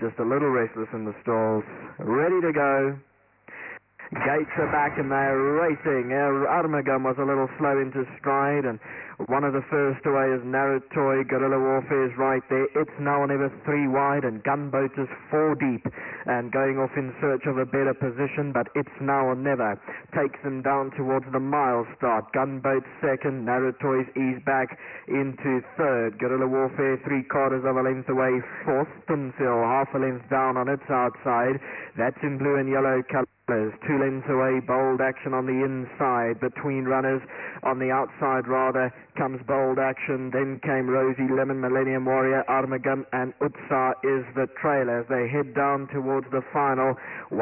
just a little restless in the stalls. Ready to go. Gates are back and they're racing. Armagum was a little slow into stride, and one of the first away is Narratoy. Guerrilla Warfare is right there. It's Now or Never 3 wide, and Gunboat is 4 deep and going off in search of a better position, but It's Now or Never takes them down towards the mile start. Gunboat second, Narratoy's ease back into third. Guerrilla Warfare 3/4 of a length away fourth. Tunsil half a length down on its outside. That's in blue and yellow colours. 2 lengths away, Bold Action on the inside. Between runners, on the outside rather, comes Bold Action. Then came Rosie Lemon, Millennium Warrior, Armagum, and Utsa is the trailer as they head down towards the final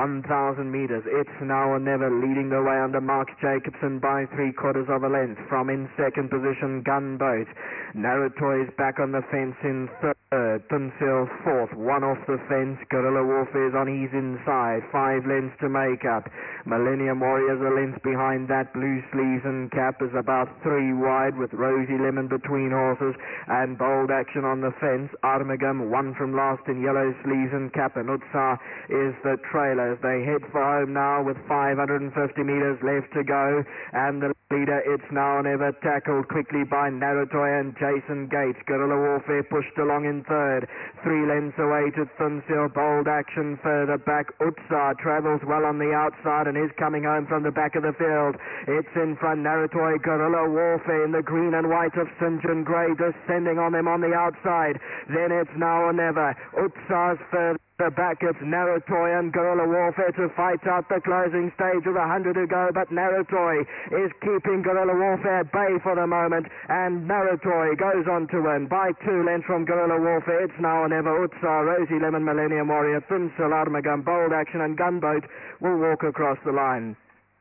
1,000 meters. It's Now or Never leading the way under Mark Jacobson by 3/4 of a length. From in second position, Gunboat. Narratoy's back on the fence in third. Tunsil fourth, 1 off the fence. Guerrilla Warfare's on his inside, 5 lengths to make up. Millennium Warrior's a length behind that. Blue Sleeves and Cap is about 3 wide with Rosie Lemon between horses and Bold Action on the fence. Armagum 1 from last in Yellow Sleeves and Cap, and Utsa is the trailer as they head for home now with 550 meters left to go, and the leader It's Now or Never tackled quickly by Narratoy and Jason Gates. Guerrilla Warfare pushed along in third, 3 lengths away to Tunsil. Bold Action further back. Utsa travels well on the outside and is coming home from the back of the field. It's in front, Narratoy. Guerrilla Warfare in the green and white of St. John Grey descending on them on the outside. Then It's Now or Never. Utsa's further back. It's Narratoy and Guerrilla Warfare to fight out the closing stage with 100 to go, but Narratoy is keeping Guerrilla Warfare at bay for the moment, and Narratoy goes on to win by 2 lengths from Guerrilla Warfare. It's Now or Never. Utsa, Rosie Lemon, Millennium Warrior, Tunsil, Armagum, Bold Action and Gunboat will walk across the line.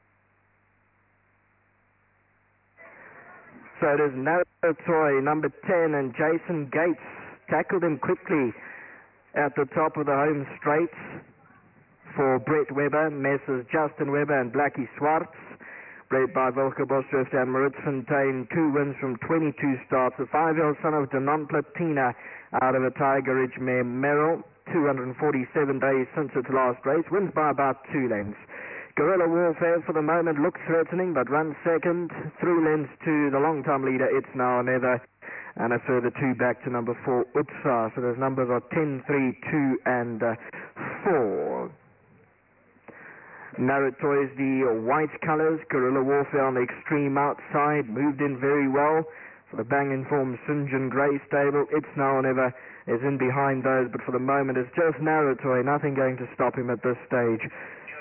So it is Narratoy, number 10, and Jason Gates tackled him quickly at the top of the home straight for Brett Weber, Messrs. Justin Weber and Blackie Swartz, bred by Volker Bosdrift and Maritz Fontaine. 2 wins from 22 starts. The 5-year-old son of Denon Platina out of a Tiger Ridge mare, Merrill, 247 days since its last race, wins by about 2 lengths. Guerrilla Warfare for the moment looks threatening, but runs second, 3 lengths to the long-time leader It's Now or Never, and a further 2 back to number 4, Utsa. So those numbers are 10, 3, 2, and 4. Narratoy's the white colours. Guerrilla Warfare on the extreme outside, moved in very well. For the bang-informed St. John Grey stable, It's Now or Never is in behind those, but for the moment it's just Narratoy, nothing going to stop him at this stage.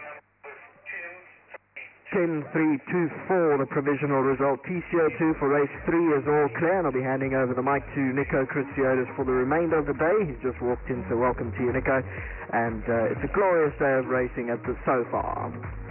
10, 3, 2, 4, the provisional result. TCO2 for race 3 is all clear, and I'll be handing over the mic to Nico Critsiotis for the remainder of the day. He's just walked in, so welcome to you, Nico. And it's a glorious day of racing so far.